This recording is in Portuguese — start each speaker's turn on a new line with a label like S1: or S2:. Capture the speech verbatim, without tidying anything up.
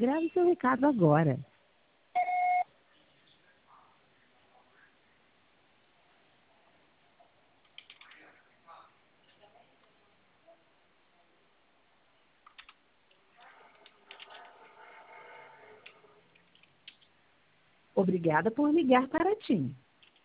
S1: Grave seu recado agora. Obrigada por ligar para a TIM.